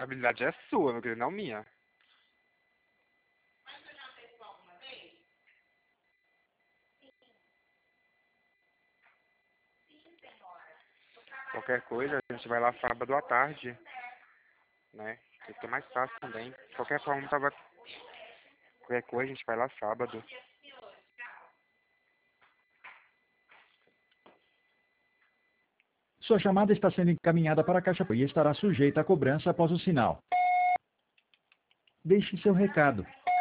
responsabilidade é sua, meu querido, não minha. Mas você já fez isso alguma vez? Sim, senhora. Qualquer coisa, a gente vai lá sábado à tarde, né? Fica mais fácil também. De qualquer forma, qualquer coisa, a gente vai lá sábado. Sua chamada está sendo encaminhada para a caixa e estará sujeita a cobrança após o sinal. Deixe seu recado.